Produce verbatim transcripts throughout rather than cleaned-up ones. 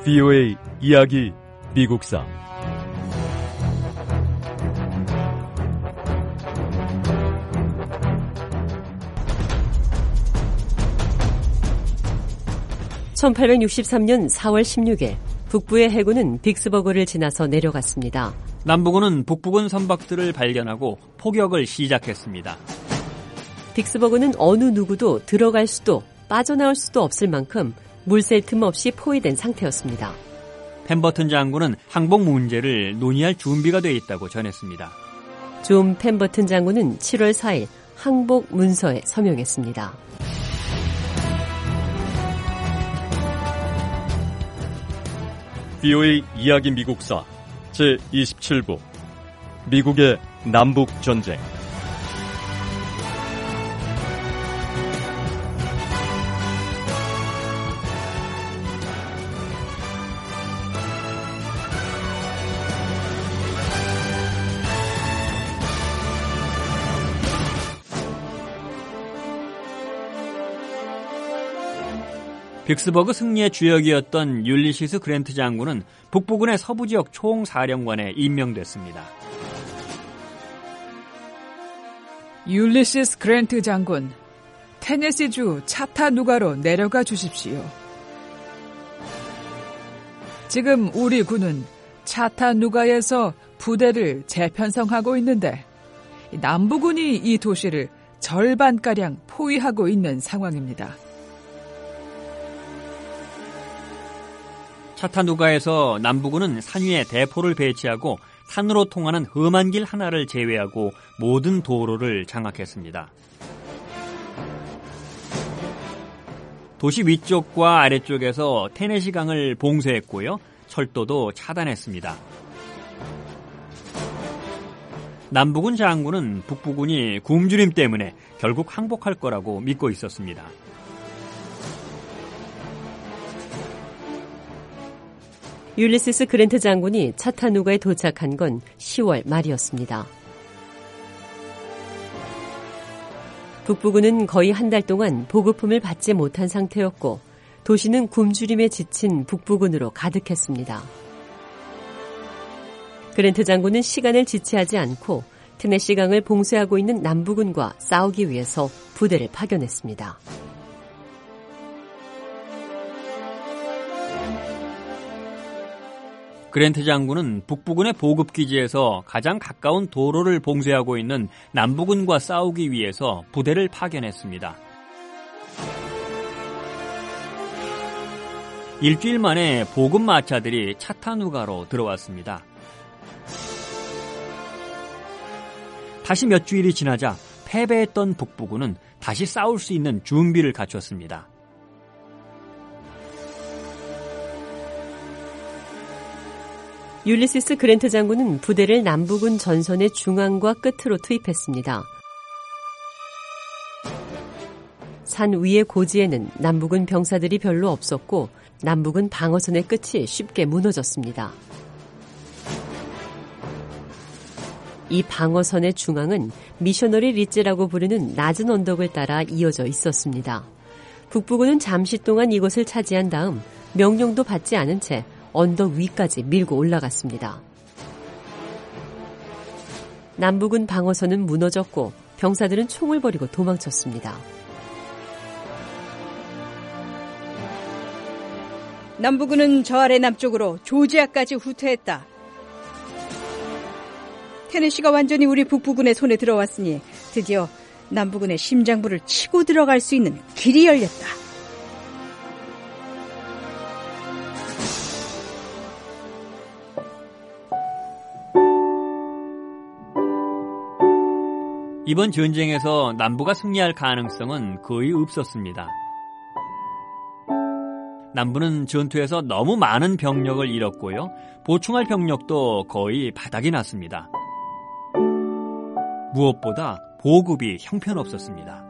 브이오에이 이야기 미국사 천팔백육십삼 년 사월 십육일 북부의 해군은 빅스버그를 지나서 내려갔습니다. 남부군은 북부군 선박들을 발견하고 포격을 시작했습니다. 빅스버그는 어느 누구도 들어갈 수도 빠져나올 수도 없을 만큼 물샐 틈 없이 포위된 상태였습니다. 펜버튼 장군은 항복 문제를 논의할 준비가 돼 있다고 전했습니다. 존 펜버튼 장군은 칠월 사일 항복 문서에 서명했습니다. 브이오에이 이야기 미국사 제이십칠 부 미국의 남북전쟁. 빅스버그 승리의 주역이었던 율리시스 그랜트 장군은 북부군의 서부지역 총사령관에 임명됐습니다. 율리시스 그랜트 장군, 테네시주 차타누가로 내려가 주십시오. 지금 우리 군은 차타누가에서 부대를 재편성하고 있는데 남부군이 이 도시를 절반가량 포위하고 있는 상황입니다. 차타누가에서 남부군은 산 위에 대포를 배치하고 산으로 통하는 험한 길 하나를 제외하고 모든 도로를 장악했습니다. 도시 위쪽과 아래쪽에서 테네시 강을 봉쇄했고요. 철도도 차단했습니다. 남부군 장군은 북부군이 굶주림 때문에 결국 항복할 거라고 믿고 있었습니다. 율리시스 그랜트 장군이 차타누가에 도착한 건 시월 말이었습니다. 북부군은 거의 한 달 동안 보급품을 받지 못한 상태였고 도시는 굶주림에 지친 북부군으로 가득했습니다. 그랜트 장군은 시간을 지체하지 않고 테네시 강을 봉쇄하고 있는 남부군과 싸우기 위해서 부대를 파견했습니다. 그랜트 장군은 북부군의 보급기지에서 가장 가까운 도로를 봉쇄하고 있는 남부군과 싸우기 위해서 부대를 파견했습니다. 일주일 만에 보급 마차들이 차타누가로 들어왔습니다. 다시 몇 주일이 지나자 패배했던 북부군은 다시 싸울 수 있는 준비를 갖췄습니다. 율리시스 그랜트 장군은 부대를 남부군 전선의 중앙과 끝으로 투입했습니다. 산 위의 고지에는 남부군 병사들이 별로 없었고 남부군 방어선의 끝이 쉽게 무너졌습니다. 이 방어선의 중앙은 미셔너리 리지라고 부르는 낮은 언덕을 따라 이어져 있었습니다. 북부군은 잠시 동안 이곳을 차지한 다음 명령도 받지 않은 채 언덕 위까지 밀고 올라갔습니다. 남부군 방어선은 무너졌고 병사들은 총을 버리고 도망쳤습니다. 남부군은 저 아래 남쪽으로 조지아까지 후퇴했다. 테네시가 완전히 우리 북부군의 손에 들어왔으니 드디어 남부군의 심장부를 치고 들어갈 수 있는 길이 열렸다. 이번 전쟁에서 남부가 승리할 가능성은 거의 없었습니다. 남부는 전투에서 너무 많은 병력을 잃었고요. 보충할 병력도 거의 바닥이 났습니다. 무엇보다 보급이 형편없었습니다.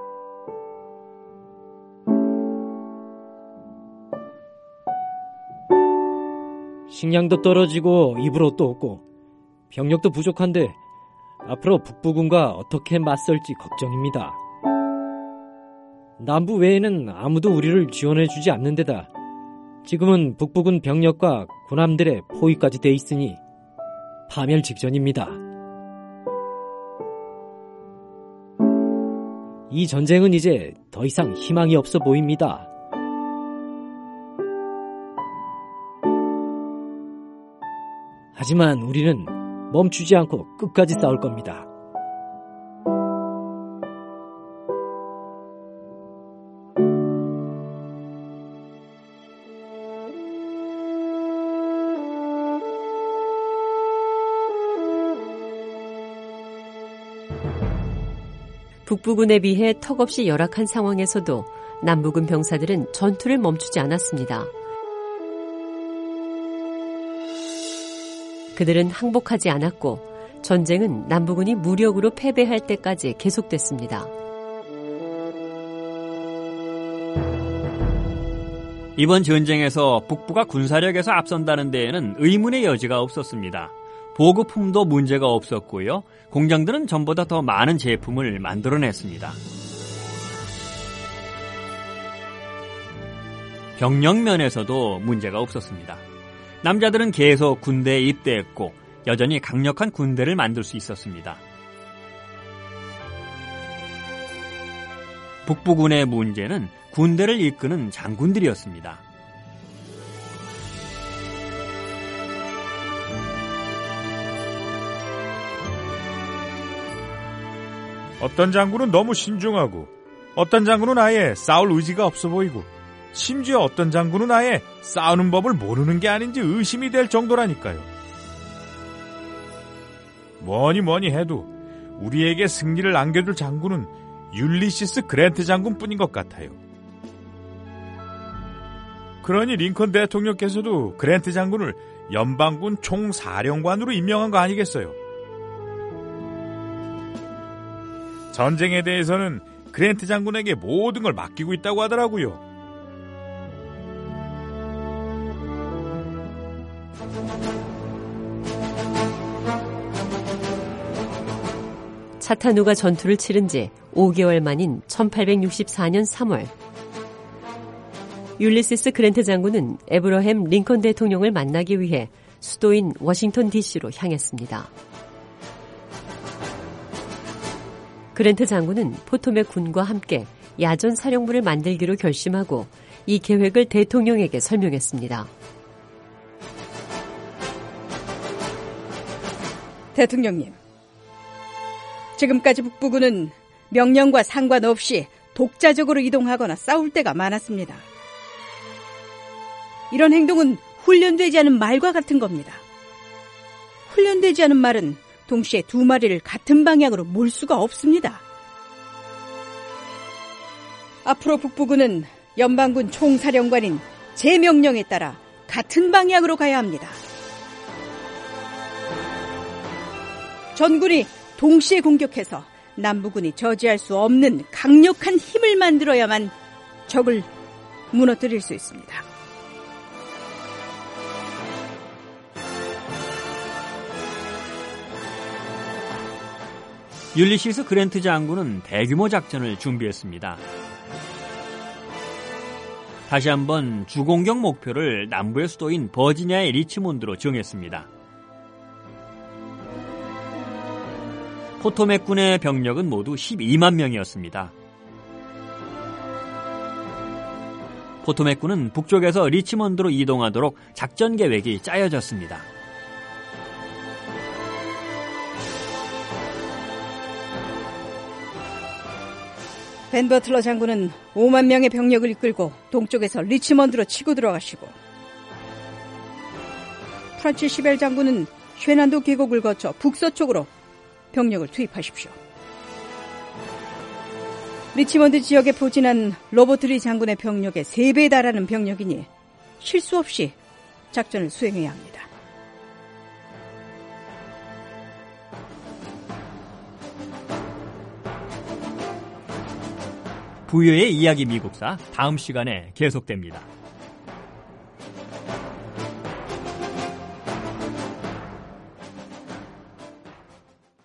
식량도 떨어지고 입을 옷도 없고 병력도 부족한데 앞으로 북부군과 어떻게 맞설지 걱정입니다. 남부 외에는 아무도 우리를 지원해주지 않는 데다 지금은 북부군 병력과 군함들의 포위까지 돼 있으니 파멸 직전입니다. 이 전쟁은 이제 더 이상 희망이 없어 보입니다. 하지만 우리는 멈추지 않고 끝까지 싸울 겁니다. 북부군에 비해 턱없이 열악한 상황에서도 남부군 병사들은 전투를 멈추지 않았습니다. 그들은 항복하지 않았고 전쟁은 남부군이 무력으로 패배할 때까지 계속됐습니다. 이번 전쟁에서 북부가 군사력에서 앞선다는 데에는 의문의 여지가 없었습니다. 보급품도 문제가 없었고요. 공장들은 전보다 더 많은 제품을 만들어냈습니다. 병력 면에서도 문제가 없었습니다. 남자들은 계속 군대에 입대했고 여전히 강력한 군대를 만들 수 있었습니다. 북부군의 문제는 군대를 이끄는 장군들이었습니다. 어떤 장군은 너무 신중하고 어떤 장군은 아예 싸울 의지가 없어 보이고 심지어 어떤 장군은 아예 싸우는 법을 모르는 게 아닌지 의심이 될 정도라니까요. 뭐니 뭐니 해도 우리에게 승리를 안겨줄 장군은 율리시스 그랜트 장군뿐인 것 같아요. 그러니 링컨 대통령께서도 그랜트 장군을 연방군 총사령관으로 임명한 거 아니겠어요? 전쟁에 대해서는 그랜트 장군에게 모든 걸 맡기고 있다고 하더라고요. 차타누가 전투를 치른 지 오 개월 만인 천팔백육십사 년 삼월 율리시스 그랜트 장군은 에브러햄 링컨 대통령을 만나기 위해 수도인 워싱턴 디씨로 향했습니다. 그랜트 장군은 포토맥 군과 함께 야전 사령부를 만들기로 결심하고 이 계획을 대통령에게 설명했습니다. 대통령님, 지금까지 북부군은 명령과 상관없이 독자적으로 이동하거나 싸울 때가 많았습니다. 이런 행동은 훈련되지 않은 말과 같은 겁니다. 훈련되지 않은 말은 동시에 두 마리를 같은 방향으로 몰 수가 없습니다. 앞으로 북부군은 연방군 총사령관인 제 명령에 따라 같은 방향으로 가야 합니다. 전군이 동시에 공격해서 남부군이 저지할 수 없는 강력한 힘을 만들어야만 적을 무너뜨릴 수 있습니다. 율리시스 그랜트 장군은 대규모 작전을 준비했습니다. 다시 한번 주공격 목표를 남부의 수도인 버지니아의 리치몬드로 정했습니다. 포토맥 군의 병력은 모두 십이만 명이었습니다. 포토맥 군은 북쪽에서 리치몬드로 이동하도록 작전 계획이 짜여졌습니다. 벤 버틀러 장군은 오만 명의 병력을 이끌고 동쪽에서 리치먼드로 치고 들어가시고, 프란치 시벨 장군은 쉐난도 계곡을 거쳐 북서쪽으로 병력을 투입하십시오. 리치먼드 지역에 포진한 로버트 리 장군의 병력의 세 배에 달하는 병력이니 실수 없이 작전을 수행해야 합니다. 부여의 이야기 미국사 다음 시간에 계속됩니다.